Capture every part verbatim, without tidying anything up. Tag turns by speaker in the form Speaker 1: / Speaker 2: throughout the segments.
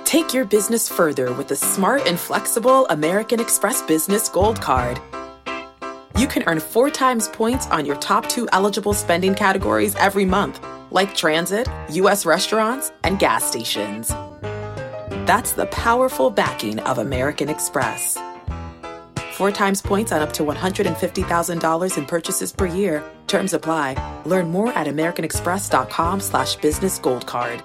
Speaker 1: Take your business further with the smart and flexible American Express Business Gold Card. You can earn four times points on your top two eligible spending categories every month, like transit, U S restaurants, and gas stations. That's the powerful backing of American Express. Four times points on up to one hundred fifty thousand dollars in purchases per year. Terms apply. Learn more at americanexpress.com slash business gold card.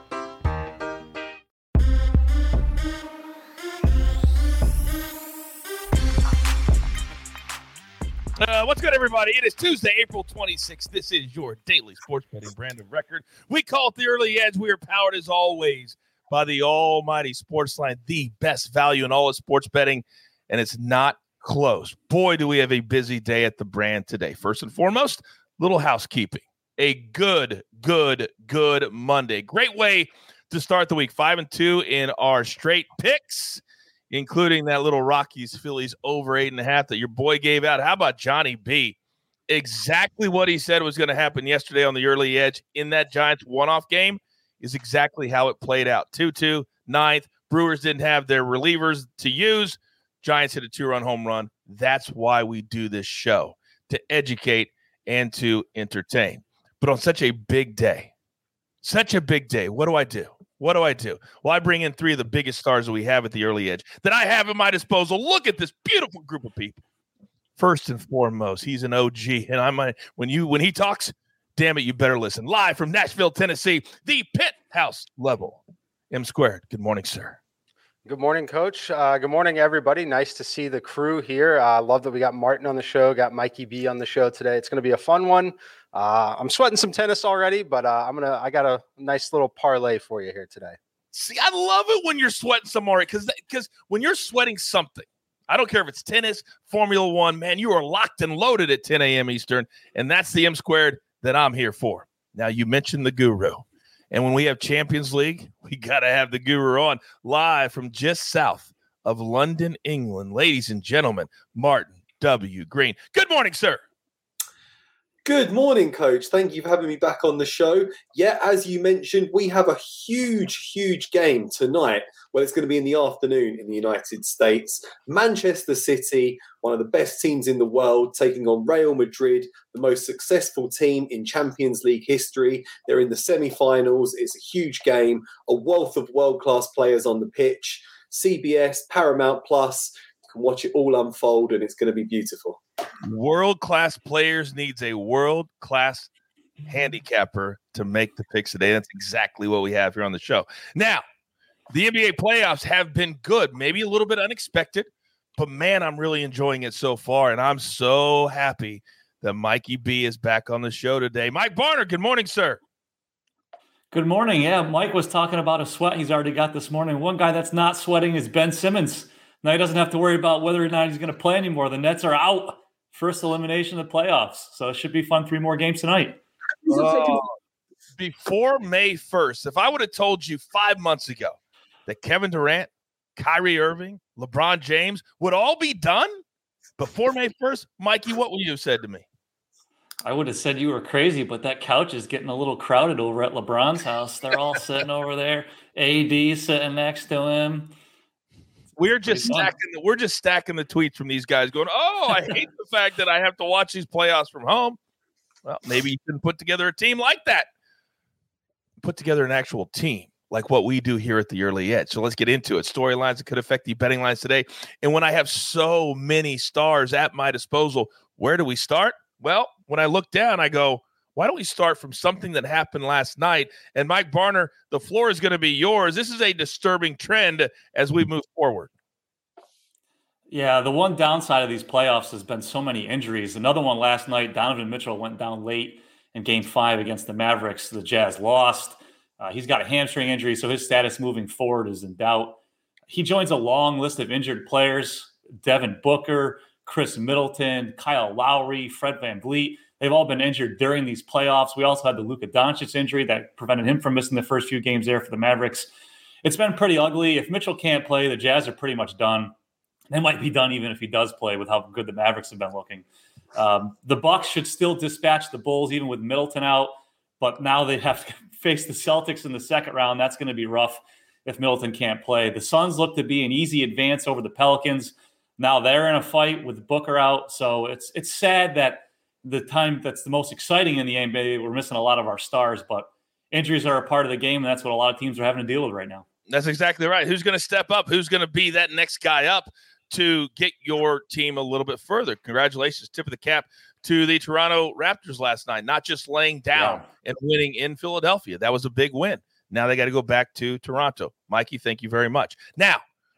Speaker 2: Uh, what's good, everybody? It is Tuesday, April twenty-sixth. This is your daily sports betting brand of record. We call it the Early Edge. We are powered, as always, by the almighty Sportsline, the best value in all of sports betting, and it's not close. Boy, do we have a busy day at the brand today. First and foremost, little housekeeping. A good, good, good Monday. Great way to start the week. Five and two in our straight picks, including that little Rockies Phillies over eight and a half that your boy gave out. How about Johnny B? Exactly what he said was going to happen yesterday on the Early Edge in that Giants one-off game is exactly how it played out. two two, ninth. Brewers didn't have their relievers to use. Giants hit a two-run home run. That's why we do this show, to educate and to entertain. But on such a big day, such a big day, what do I do? What do I do? Well, I bring in three of the biggest stars that we have at the Early Edge that I have at my disposal. Look at this beautiful group of people. First and foremost, he's an O G, and I'm a, when you when he talks, damn it, you better listen. Live from Nashville, Tennessee, the Pit House level. M Squared. Good morning, sir.
Speaker 3: Good morning, Coach. Uh, good morning, everybody. Nice to see the crew here. I uh, love that we got Martin on the show, got Mikey B on the show today. It's going to be a fun one. Uh, I'm sweating some tennis already, but uh, I'm gonna. I got a nice little parlay for you here today.
Speaker 2: See, I love it when you're sweating some more because because when you're sweating something, I don't care if it's tennis, Formula One, man, you are locked and loaded at ten a.m. Eastern, and that's the M Squared that I'm here for. Now, you mentioned the guru. And when we have Champions League, we got to have the guru on live from just south of London, England. Ladies and gentlemen, Martin W. Green. Good morning, sir.
Speaker 4: Good morning, Coach. Thank you for having me back on the show. Yeah, as you mentioned, we have a huge, huge game tonight. Well, it's going to be in the afternoon in the United States. Manchester City, one of the best teams in the world, taking on Real Madrid, the most successful team in Champions League history. They're in the semi-finals. It's a huge game, a wealth of world-class players on the pitch. C B S, Paramount Plus, you can watch it all unfold, and it's going to be beautiful.
Speaker 2: World-class players needs a world-class handicapper to make the picks today. That's exactly what we have here on the show. Now, the N B A playoffs have been good, maybe a little bit unexpected, but man, I'm really enjoying it so far, and I'm so happy that Mikey B is back on the show today. Mike Barner, good morning, sir.
Speaker 5: Good morning. Yeah, Mike was talking about a sweat he's already got this morning. One guy that's not sweating is Ben Simmons. Now he doesn't have to worry about whether or not he's going to play anymore. The Nets are out. First elimination of the playoffs. So it should be fun. Three more games tonight.
Speaker 2: Uh, before May first, if I would have told you five months ago that Kevin Durant, Kyrie Irving, LeBron James would all be done before May first, Mikey, what would you have said to me?
Speaker 5: I would have said you were crazy, but that couch is getting a little crowded over at LeBron's house. They're all sitting over there. A D sitting next to him.
Speaker 2: We're just stacking the, we're just stacking the tweets from these guys going, oh, I hate the fact that I have to watch these playoffs from home. Well, maybe you can put together a team like that. Put together an actual team like what we do here at the Early Edge. So let's get into it. Storylines that could affect the betting lines today. And when I have so many stars at my disposal, where do we start? Well, when I look down, I go, why don't we start from something that happened last night? And Mike Barner, the floor is going to be yours. This is a disturbing trend as we move forward.
Speaker 5: Yeah, the one downside of these playoffs has been so many injuries. Another one last night, Donovan Mitchell went down late in game five against the Mavericks. The Jazz lost. Uh, he's got a hamstring injury, so his status moving forward is in doubt. He joins a long list of injured players: Devin Booker, Chris Middleton, Kyle Lowry, Fred VanVleet. They've all been injured during these playoffs. We also had the Luka Doncic injury that prevented him from missing the first few games there for the Mavericks. It's been pretty ugly. If Mitchell can't play, the Jazz are pretty much done. They might be done even if he does play with how good the Mavericks have been looking. Um, the Bucks should still dispatch the Bulls even with Middleton out, but now they have to face the Celtics in the second round. That's going to be rough. if Middleton can't play. The Suns look to be an easy advance over the Pelicans. Now they're in a fight with Booker out. So it's it's sad that the time that's the most exciting in the N B A, we're missing a lot of our stars, but injuries are a part of the game, and that's what a lot of teams are having to deal with right now.
Speaker 2: That's exactly right. Who's going to step up? Who's going to be that next guy up to get your team a little bit further? Congratulations. Tip of the cap to the Toronto Raptors last night, not just laying down yeah. and winning in Philadelphia. That was a big win. Now they got to go back to Toronto. Mikey, thank you very much. Now,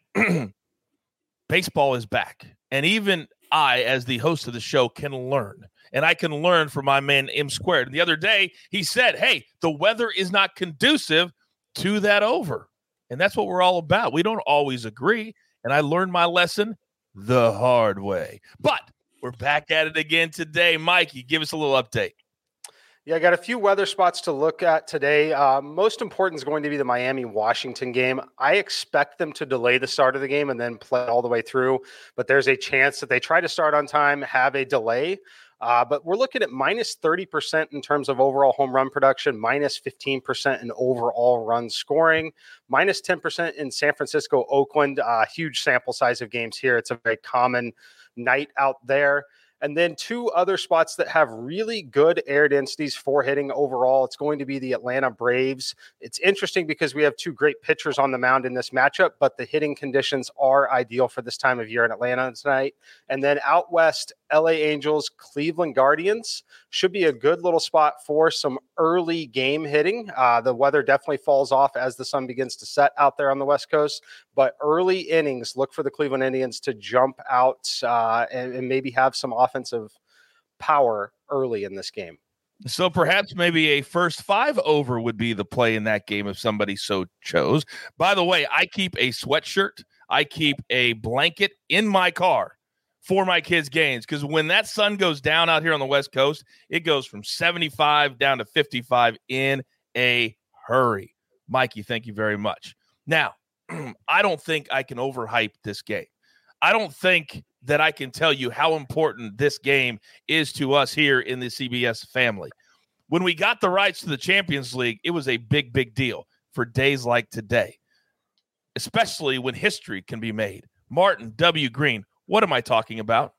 Speaker 2: baseball is back. And even I, as the host of the show, can learn. And I can learn from my man M Squared. And the other day, he said, hey, the weather is not conducive to that over. And that's what we're all about. We don't always agree. And I learned my lesson the hard way. But we're back at it again today. Mikey, give us a little update.
Speaker 3: Yeah, I got a few weather spots to look at today. Uh, most important is going to be the Miami-Washington game. I expect them to delay the start of the game and then play all the way through. But there's a chance that they try to start on time, have a delay. Uh, but we're looking at minus thirty percent in terms of overall home run production, minus fifteen percent in overall run scoring, minus ten percent in San Francisco, Oakland. Uh, huge sample size of games here. It's a very common night out there. And then two other spots that have really good air densities for hitting overall. It's going to be the Atlanta Braves. It's interesting because we have two great pitchers on the mound in this matchup, but the hitting conditions are ideal for this time of year in Atlanta tonight. And then out west, L A Angels, Cleveland Guardians should be a good little spot for some early game hitting. Uh, the weather definitely falls off as the sun begins to set out there on the West Coast, but early innings, look for the Cleveland Indians to jump out uh, and, and maybe have some offensive power early in this game.
Speaker 2: So perhaps maybe a first five over would be the play in that game if somebody so chose. By the way, I keep a sweatshirt. I keep a blanket in my car for my kids' games, because when that sun goes down out here on the West Coast, it goes from seventy-five down to fifty-five in a hurry. Mikey, thank you very much. Now, I don't think I can overhype this game. I don't think that I can tell you how important this game is to us here in the C B S family. When we got the rights to the Champions League, it was a big, big deal for days like today, especially when history can be made. Martin W. Green, what am I talking about?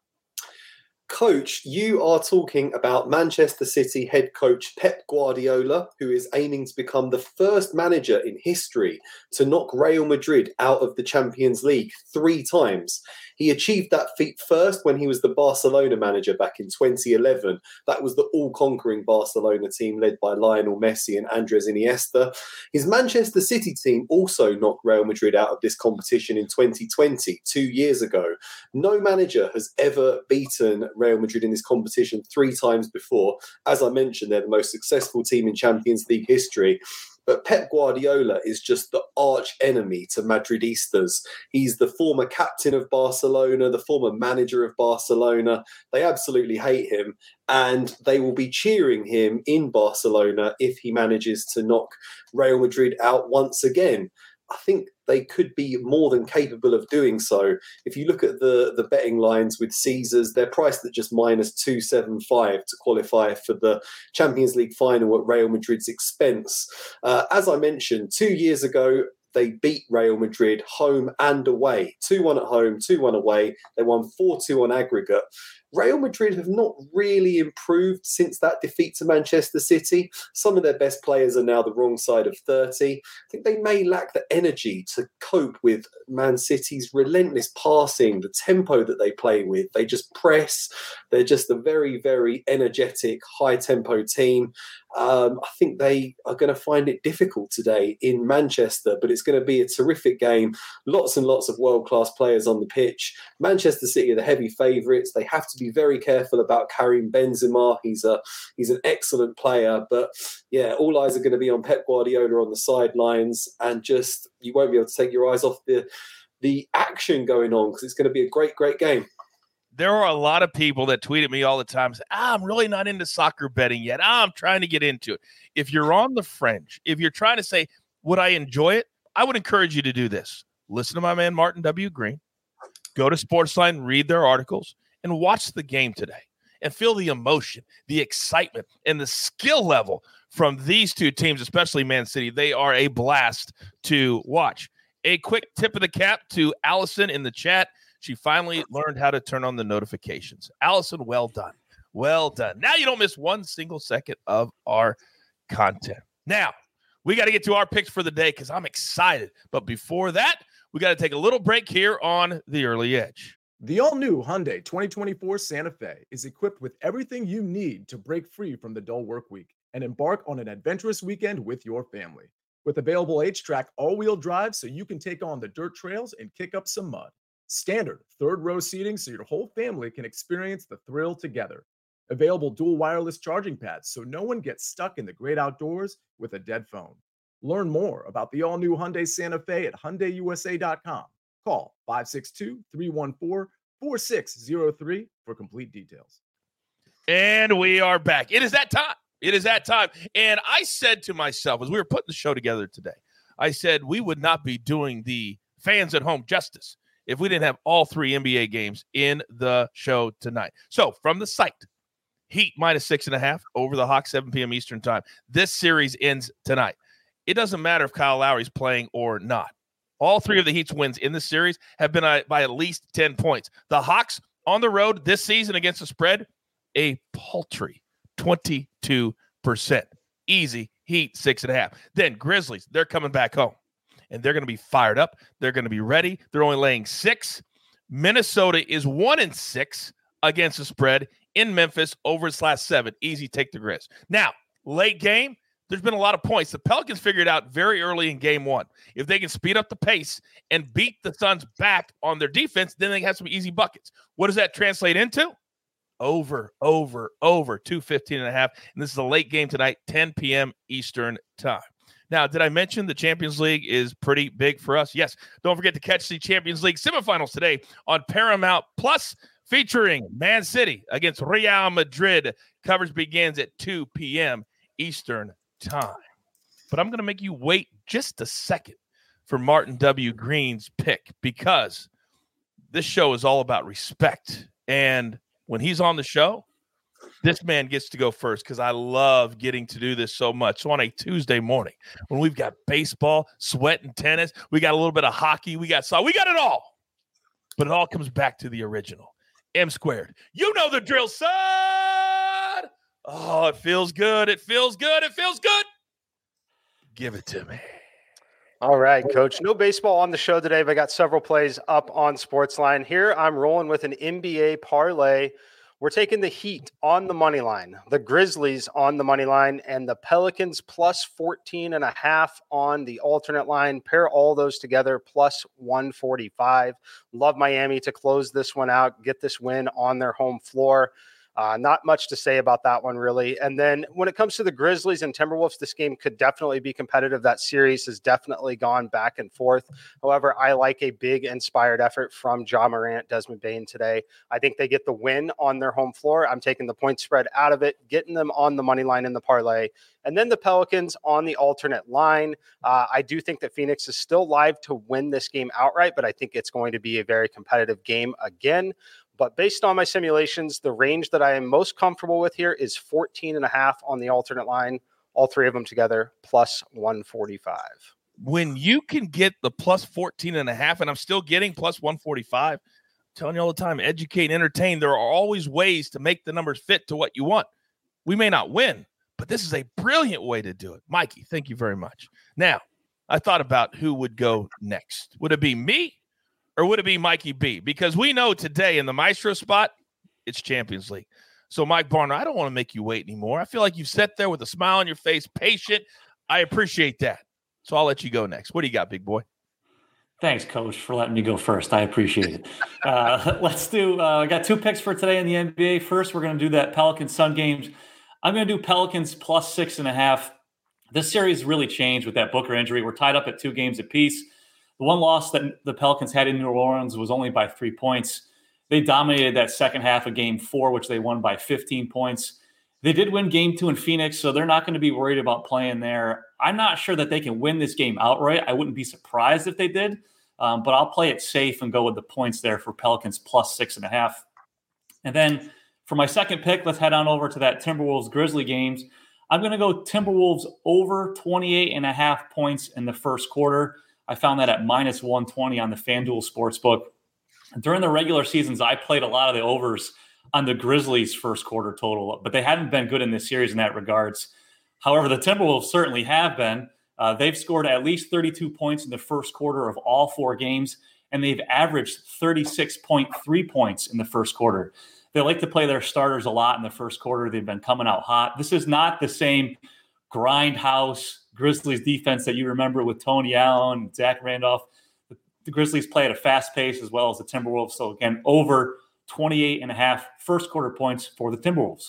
Speaker 4: Coach, you are talking about Manchester City head coach Pep Guardiola, who is aiming to become the first manager in history to knock Real Madrid out of the Champions League three times. He achieved that feat first when he was the Barcelona manager back in twenty eleven. That was the all-conquering Barcelona team led by Lionel Messi and Andres Iniesta. His Manchester City team also knocked Real Madrid out of this competition in twenty twenty, two years ago. No manager has ever beaten Real Madrid in this competition three times before. As I mentioned, they're the most successful team in Champions League history. But Pep Guardiola is just the arch enemy to Madridistas. He's the former captain of Barcelona, the former manager of Barcelona. They absolutely hate him, and they will be cheering him in Barcelona if he manages to knock Real Madrid out once again. I think they could be more than capable of doing so. If you look at the, the betting lines with Caesars, they're priced at just minus two seventy-five to qualify for the Champions League final at Real Madrid's expense. Uh, as I mentioned, two years ago, they beat Real Madrid home and away. two one at home, two one away. They won four two on aggregate. Real Madrid have not really improved since that defeat to Manchester City. Some of their best players are now the wrong side of thirty. I think they may lack the energy to cope with Man City's relentless passing, the tempo that they play with. They just press. They're just a very, very energetic, high-tempo team. Um, I think they are going to find it difficult today in Manchester, but it's going to be a terrific game. Lots and lots of world-class players on the pitch. Manchester City are the heavy favourites. They have to be very careful about Karim Benzema. He's a he's an excellent player, but yeah, all eyes are going to be on Pep Guardiola on the sidelines, and just you won't be able to take your eyes off the the action going on, because it's going to be a great, great game.
Speaker 2: There are a lot of people that tweet at me all the time and say, ah, I'm really not into soccer betting yet. Ah, I'm trying to get into it. If you're on the fringe, if you're trying to say, would I enjoy it? I would encourage you to do this. Listen to my man, Martin W. Green. Go to Sportsline, read their articles, and watch the game today. And feel the emotion, the excitement, and the skill level from these two teams, especially Man City. They are a blast to watch. A quick tip of the cap to Allison in the chat. She finally learned how to turn on the notifications. Allison, well done. Well done. Now you don't miss one single second of our content. Now, we got to get to our picks for the day because I'm excited. But before that, we got to take a little break here on The Early Edge.
Speaker 6: The all-new Hyundai twenty twenty-four Santa Fe is equipped with everything you need to break free from the dull work week and embark on an adventurous weekend with your family. With available H-Track all-wheel drive so you can take on the dirt trails and kick up some mud. Standard third-row seating so your whole family can experience the thrill together. Available dual wireless charging pads so no one gets stuck in the great outdoors with a dead phone. Learn more about the all-new Hyundai Santa Fe at Hyundai U S A dot com. Call five six two, three one four, four six zero three for complete details.
Speaker 2: And we are back. It is that time. It is that time. And I said to myself, as we were putting the show together today, I said we would not be doing the fans at home justice if we didn't have all three N B A games in the show tonight. So from the site, Heat minus six and a half over the Hawks, seven p.m. Eastern time. This series ends tonight. It doesn't matter if Kyle Lowry's playing or not. All three of the Heat's wins in this series have been by at least ten points. The Hawks on the road this season against the spread, a paltry twenty-two percent. Easy Heat, six and a half. Then Grizzlies, they're coming back home, and they're going to be fired up. They're going to be ready. They're only laying six. Minnesota is one and six against the spread in Memphis over its last seven. Easy, take the Grizz. Now, late game, there's been a lot of points. The Pelicans figured out very early in game one. If they can speed up the pace and beat the Suns back on their defense, then they have some easy buckets. What does that translate into? Over, over, over, two fifteen and a half. And this is a late game tonight, ten p.m. Eastern time. Now, did I mention the Champions League is pretty big for us? Yes. Don't forget to catch the Champions League semifinals today on Paramount Plus, featuring Man City against Real Madrid. Coverage begins at two p.m. Eastern time. But I'm going to make you wait just a second for Martin W. Green's pick, because this show is all about respect. And when he's on the show, this man gets to go first because I love getting to do this so much. So on a Tuesday morning, when we've got baseball, sweat, and tennis, we got a little bit of hockey, we got so we got it all. But it all comes back to the original. M squared. You know the drill, son. Oh, it feels good. It feels good. It feels good. Give it to me.
Speaker 3: All right, Coach. No baseball on the show today, but I got several plays up on Sportsline. Here I'm rolling with an N B A parlay. We're taking the Heat on the money line, the Grizzlies on the money line, and the Pelicans plus fourteen and a half on the alternate line. Pair all those together, plus one forty-five. Love Miami to close this one out, get this win on their home floor. Uh, not much to say about that one, really. And then when it comes to the Grizzlies and Timberwolves, this game could definitely be competitive. That series has definitely gone back and forth. However, I like a big inspired effort from Ja Morant, Desmond Bane today. I think they get the win on their home floor. I'm taking the point spread out of it, getting them on the money line in the parlay. And then the Pelicans on the alternate line. Uh, I do think that Phoenix is still live to win this game outright, but I think it's going to be a very competitive game again. But based on my simulations, the range that I am most comfortable with here is fourteen and a half on the alternate line, all three of them together, plus one forty-five.
Speaker 2: When you can get the plus fourteen and a half, and I'm still getting plus one forty-five, I'm telling you all the time, educate and entertain. There are always ways to make the numbers fit to what you want. We may not win, but this is a brilliant way to do it. Mikey, thank you very much. Now, I thought about who would go next. Would it be me? Or would it be Mikey B? Because we know today in the Maestro spot, it's Champions League. So, Mike Barner, I don't want to make you wait anymore. I feel like you've sat there with a smile on your face, patient. I appreciate that. So I'll let you go next. What do you got, big boy?
Speaker 5: Thanks, Coach, for letting me go first. I appreciate it. uh, let's do uh, – I got two picks for today in the N B A. First, we're going to do that Pelicans-Sun games. I'm going to do Pelicans plus six and a half. This series really changed with that Booker injury. We're tied up at two games apiece. The one loss that the Pelicans had in New Orleans was only by three points. They dominated that second half of game four, which they won by fifteen points. They did win game two in Phoenix, so they're not going to be worried about playing there. I'm not sure that they can win this game outright. I wouldn't be surprised if they did, um, but I'll play it safe and go with the points there for Pelicans plus six and a half. And then for my second pick, let's head on over to that Timberwolves-Grizzly games. I'm going to go Timberwolves over twenty-eight and a half points in the first quarter. I found that at minus one twenty on the FanDuel Sportsbook. During the regular seasons, I played a lot of the overs on the Grizzlies' first quarter total, but they haven't been good in this series in that regards. However, the Timberwolves certainly have been. Uh, they've scored at least thirty-two points in the first quarter of all four games, and they've averaged thirty-six point three points in the first quarter. They like to play their starters a lot in the first quarter. They've been coming out hot. This is not the same grindhouse Grizzlies defense that you remember with Tony Allen, Zach Randolph. The, the Grizzlies play at a fast pace as well as the Timberwolves. So again, over twenty-eight and a half first quarter points for the Timberwolves.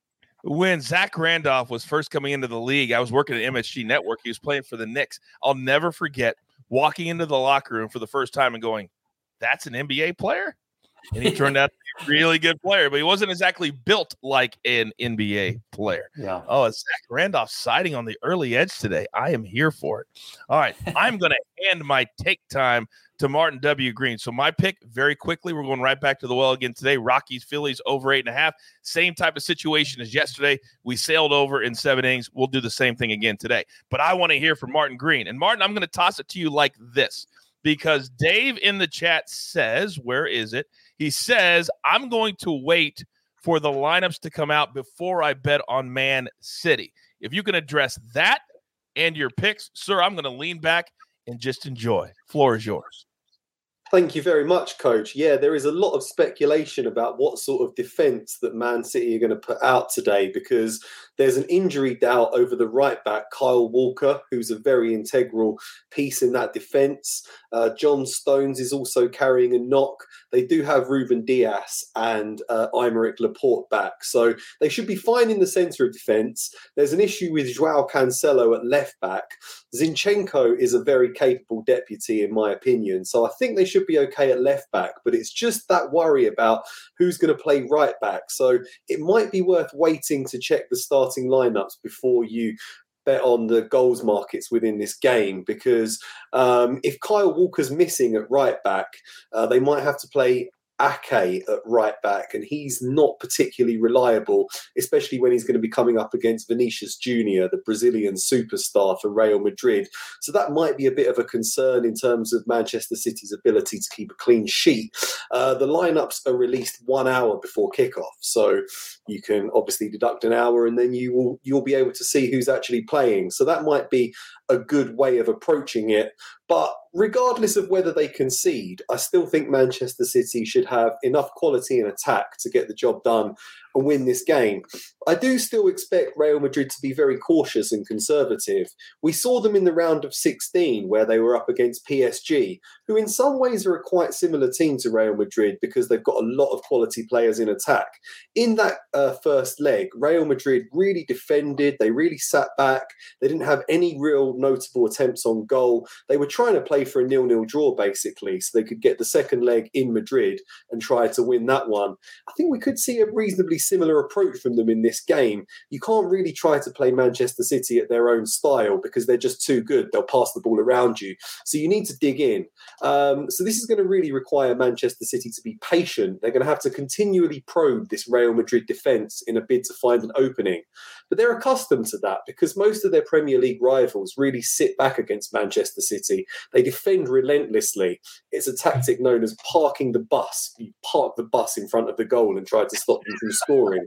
Speaker 2: When Zach Randolph was first coming into the league, I was working at M S G Network. He was playing for the Knicks. I'll never forget walking into the locker room for the first time and going, that's an N B A player? And he turned out to be a really good player, but he wasn't exactly built like an N B A player.
Speaker 5: Yeah.
Speaker 2: Oh, it's Zach Randolph siding on the early edge today. I am here for it. All right. I'm going to hand my take time to Martin W. Green. So my pick, very quickly, we're going right back to the well again today. Rockies, Phillies, over eight and a half. Same type of situation as yesterday. We sailed over in seven innings. We'll do the same thing again today. But I want to hear from Martin Green. And Martin, I'm going to toss it to you like this, because Dave in the chat says, where is it? He says, I'm going to wait for the lineups to come out before I bet on Man City. If you can address that and your picks, sir, I'm going to lean back and just enjoy. Floor is yours.
Speaker 4: Thank you very much, Coach. Yeah, there is a lot of speculation about what sort of defence that Man City are going to put out today, because there's an injury doubt over the right back, Kyle Walker, who's a very integral piece in that defence. Uh, John Stones is also carrying a knock. They do have Ruben Dias and uh, Aymeric Laporte back, so they should be fine in the centre of defence. There's an issue with Joao Cancelo at left back. Zinchenko is a very capable deputy, in my opinion, so I think they should be okay at left back, but it's just that worry about who's going to play right back. So it might be worth waiting to check the starting lineups before you bet on the goals markets within this game, because um, if Kyle Walker's missing at right back, uh, they might have to play Ake at right back, and he's not particularly reliable, especially when he's going to be coming up against Vinicius Junior, the Brazilian superstar for Real Madrid. So that might be a bit of a concern in terms of Manchester City's ability to keep a clean sheet. Uh, the lineups are released one hour before kickoff, so you can obviously deduct an hour, and then you will you'll be able to see who's actually playing. So that might be a good way of approaching it. But regardless of whether they concede, I still think Manchester City should have enough quality in attack to get the job done and win this game. I do still expect Real Madrid to be very cautious and conservative. We saw them in the round of sixteen where they were up against P S G, who in some ways are a quite similar team to Real Madrid because they've got a lot of quality players in attack. In that uh, first leg, Real Madrid really defended, they really sat back, they didn't have any real notable attempts on goal. They were trying to play for a nil-nil draw, basically, so they could get the second leg in Madrid and try to win that one. I think we could see a reasonably similar approach from them in this game. You can't really try to play Manchester City at their own style because they're just too good. They'll pass the ball around you. So you need to dig in. Um, so this is going to really require Manchester City to be patient. They're going to have to continually probe this Real Madrid defence in a bid to find an opening. But they're accustomed to that because most of their Premier League rivals really sit back against Manchester City. They defend relentlessly. It's a tactic known as parking the bus. You park the bus in front of the goal and try to stop them from scoring.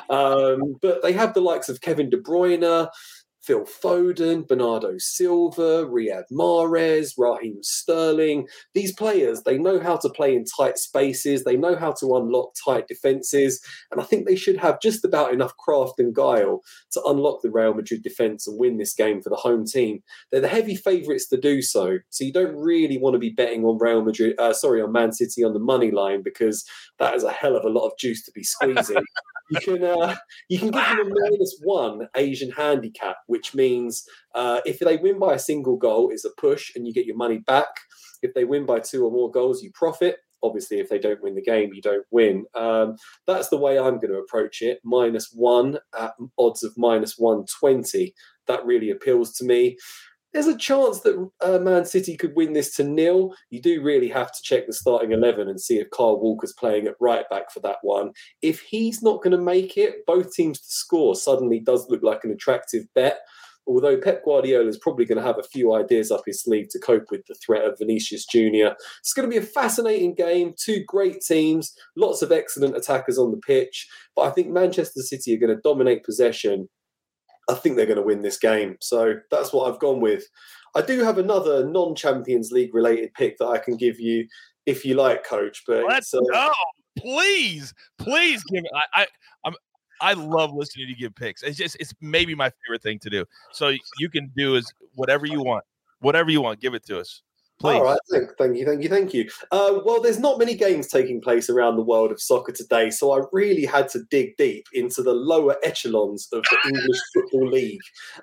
Speaker 4: Um, but they have the likes of Kevin De Bruyne, Phil Foden, Bernardo Silva, Riyad Mahrez, Raheem Sterling. These players, they know how to play in tight spaces. They know how to unlock tight defences. And I think they should have just about enough craft and guile to unlock the Real Madrid defence and win this game for the home team. They're the heavy favourites to do so. So you don't really want to be betting on Real Madrid, uh, sorry, on Man City on the money line, because that is a hell of a lot of juice to be squeezing. You can uh, you can give them a minus one Asian handicap, which means uh, if they win by a single goal, it's a push and you get your money back. If they win by two or more goals, you profit. Obviously, if they don't win the game, you don't win. Um, that's the way I'm going to approach it. Minus one at odds of minus one twenty. That really appeals to me. there's a chance that uh, Man City could win this to nil. You do really have to check the starting eleven and see if Kyle Walker's playing at right back for that one. If he's not going to make it, both teams to score suddenly does look like an attractive bet. Although Pep Guardiola is probably going to have a few ideas up his sleeve to cope with the threat of Vinicius Junior It's going to be a fascinating game. Two great teams, lots of excellent attackers on the pitch. But I think Manchester City are going to dominate possession. I think they're going to win this game. So that's what I've gone with. I do have another non-Champions League related pick that I can give you if you like, Coach. But
Speaker 2: let's
Speaker 4: uh,
Speaker 2: go. Please, please give it. I, I, I'm. I love listening to you give picks. It's just, it's maybe my favorite thing to do. So you can do is whatever you want, whatever you want, give it to us. Please.
Speaker 4: All right, thank, thank you, thank you, thank you. Uh, well, there's not many games taking place around the world of soccer today, so I really had to dig deep into the lower echelons of the English Football League.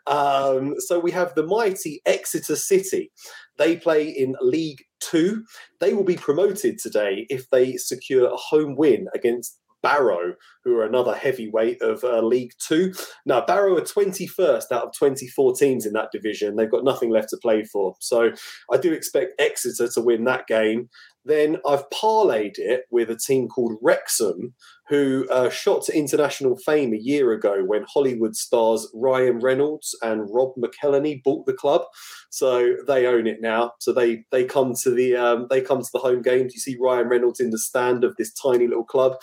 Speaker 4: Um, so we have the mighty Exeter City. They play in League Two. They will be promoted today if they secure a home win against Barrow, who are another heavyweight of uh, League Two. Now, Barrow are twenty-first out of twenty-four teams in that division. They've got nothing left to play for. So I do expect Exeter to win that game. Then I've parlayed it with a team called Wrexham, who uh, shot to international fame a year ago when Hollywood stars Ryan Reynolds and Rob McElhenney bought the club. So they own it now. So they they come to the um, they come to the home games. You see Ryan Reynolds in the stand of this tiny little club.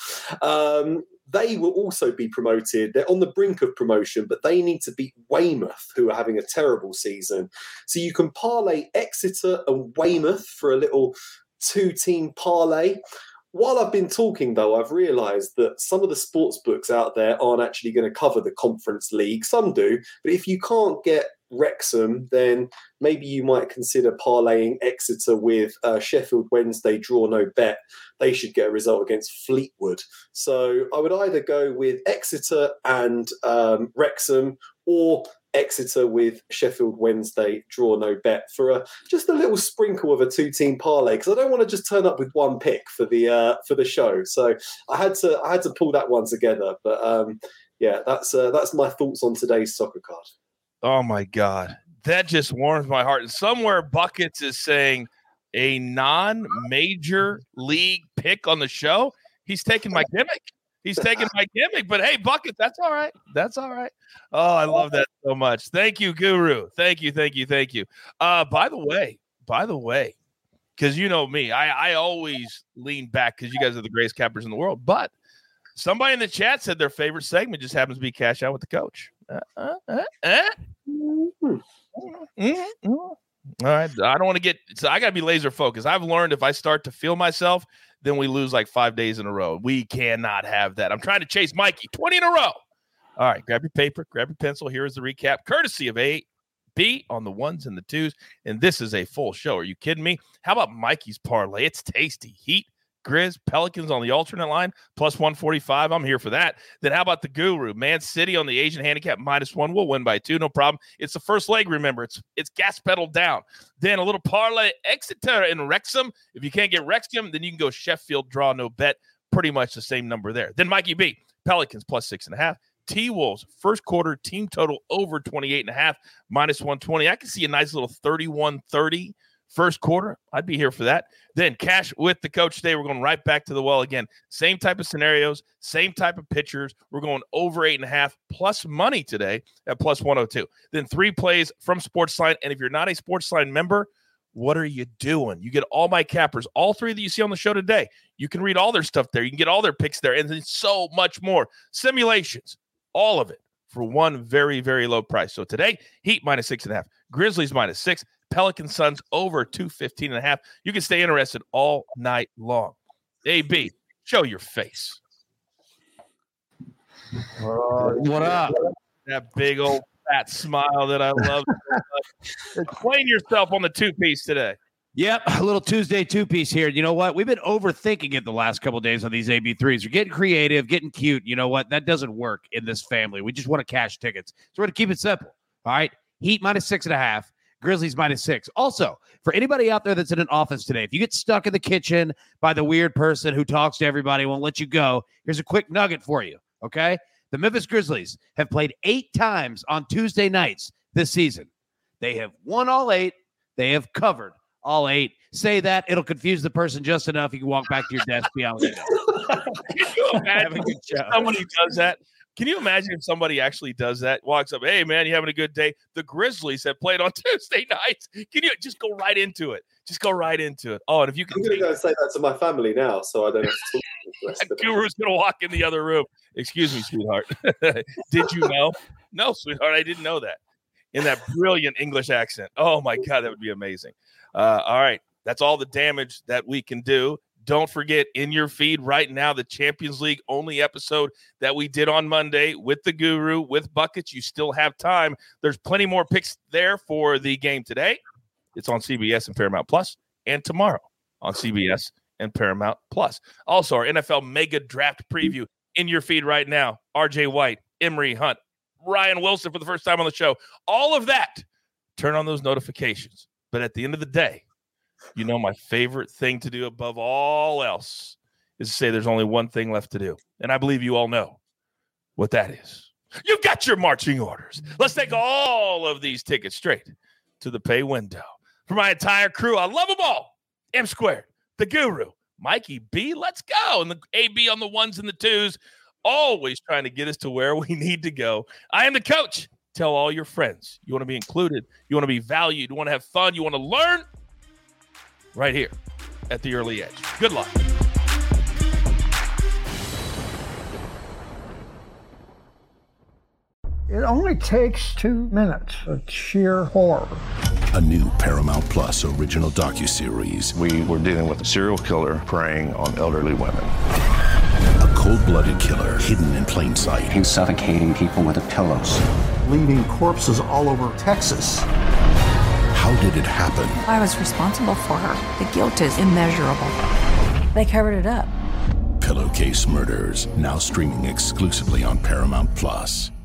Speaker 4: Um, They will also be promoted. They're on the brink of promotion, but they need to beat Weymouth, who are having a terrible season. So you can parlay Exeter and Weymouth for a little two-team parlay. While I've been talking, though, I've realised that some of the sports books out there aren't actually going to cover the Conference League. Some do, but if you can't get Wrexham, then maybe you might consider parlaying Exeter with uh, Sheffield Wednesday, draw no bet. They should get a result against Fleetwood. So I would either go with Exeter and um, Wrexham, or Exeter with Sheffield Wednesday, draw no bet, for a just a little sprinkle of a two-team parlay, because I don't want to just turn up with one pick for the uh, for the show. So I had to I had to pull that one together. But um, yeah, that's uh, that's my thoughts on today's soccer card.
Speaker 2: Oh my God, that just warms my heart. And somewhere Buckets is saying a non-major league pick on the show. He's taking my gimmick. He's taking my gimmick, but hey, Bucket, that's all right. That's all right. Oh, I love that so much. Thank you, Guru. Thank you, thank you, thank you. Uh, by the way, by the way, because you know me, I, I always lean back because you guys are the greatest cappers in the world. But somebody in the chat said their favorite segment just happens to be Cash Out with the Coach. Uh, uh, uh, uh. Mm-hmm. Mm-hmm. All right. I don't want to get – so I got to be laser focused. I've learned if I start to feel myself – then we lose like five days in a row. We cannot have that. I'm trying to chase Mikey. twenty in a row. All right, grab your paper, grab your pencil. Here is the recap, courtesy of A B on the ones and the twos. And this is a full show. Are you kidding me? How about Mikey's parlay? It's tasty. Heat, Grizz, Pelicans on the alternate line, plus one forty-five. I'm here for that. Then how about the Guru? Man City on the Asian handicap, minus one. We'll win by two, no problem. It's the first leg, remember. It's it's gas pedal down. Then a little parlay, Exeter and Wrexham. If you can't get Wrexham, then you can go Sheffield, draw no bet. Pretty much the same number there. Then Mikey B, Pelicans plus six and a half. T-Wolves, first quarter team total over twenty-eight and a half, minus one twenty. I can see a nice little thirty-one thirty. First quarter, I'd be here for that. Then Cash with the Coach today. We're going right back to the well again. Same type of scenarios, same type of pitchers. We're going over eight and a half plus money today at plus one oh two. Then three plays from Sportsline. And if you're not a Sportsline member, what are you doing? You get all my cappers, all three that you see on the show today. You can read all their stuff there. You can get all their picks there, and then so much more. Simulations, all of it for one very, very low price. So today, Heat minus six and a half, Grizzlies minus six, Pelican Suns over two fifteen and a half. You can stay interested all night long. A B, show your face.
Speaker 7: Uh, what up?
Speaker 2: That big old fat smile that I love. Explain yourself on the two-piece today.
Speaker 7: Yep, a little Tuesday two-piece here. You know what? We've been overthinking it the last couple of days on these A B threes. We're getting creative, getting cute. You know what? That doesn't work in this family. We just want to cash tickets. So we're going to keep it simple. All right? Heat minus six and a half. Grizzlies minus six. Also, for anybody out there that's in an office today, if you get stuck in the kitchen by the weird person who talks to everybody, won't let you go, here's a quick nugget for you, okay? The Memphis Grizzlies have played eight times on Tuesday nights this season. They have won all eight. They have covered all eight. Say that. It'll confuse the person just enough. You can walk back to your desk, be out. You know.
Speaker 2: Can you imagine if somebody does that? Can you imagine if somebody actually does that? Walks up, hey, man, you having a good day? The Grizzlies have played on Tuesday nights. Can you just go right into it? Just go right into it. Oh, and if you can
Speaker 4: I'm going to go and say that to my family now, so I don't have to talk to the rest of
Speaker 2: it. Guru's going to walk in the other room. Excuse me, sweetheart. Did you know? No, sweetheart, I didn't know that. In that brilliant English accent. Oh, my God, that would be amazing. Uh, all right. That's all the damage that we can do. Don't forget, in your feed right now, the Champions League only episode that we did on Monday with the Guru, with Buckets. You still have time. There's plenty more picks there for the game today. It's on C B S and Paramount Plus, and tomorrow on C B S and Paramount Plus. Also, our N F L Mega Draft Preview in your feed right now. R J White, Emery Hunt, Ryan Wilson for the first time on the show. All of that. Turn on those notifications. But at the end of the day, you know, my favorite thing to do above all else is to say there's only one thing left to do. And I believe you all know what that is. You've got your marching orders. Let's take all of these tickets straight to the pay window. For my entire crew, I love them all. M Squared, the Guru, Mikey B, let's go. And the A B on the ones and the twos, always trying to get us to where we need to go. I am the coach. Tell all your friends. You want to be included. You want to be valued. You want to have fun. You want to learn. Right here at the Early Edge. Good luck.
Speaker 8: It only takes two minutes of sheer horror.
Speaker 9: A new Paramount Plus original docuseries.
Speaker 10: We were dealing with a serial killer preying on elderly women.
Speaker 9: A cold-blooded killer hidden in plain sight.
Speaker 11: He's suffocating people with the pillows.
Speaker 8: Leaving corpses all over Texas.
Speaker 9: How did it happen?
Speaker 12: I was responsible for her. The guilt is immeasurable. They covered it up.
Speaker 9: Pillowcase Murders, now streaming exclusively on Paramount Plus.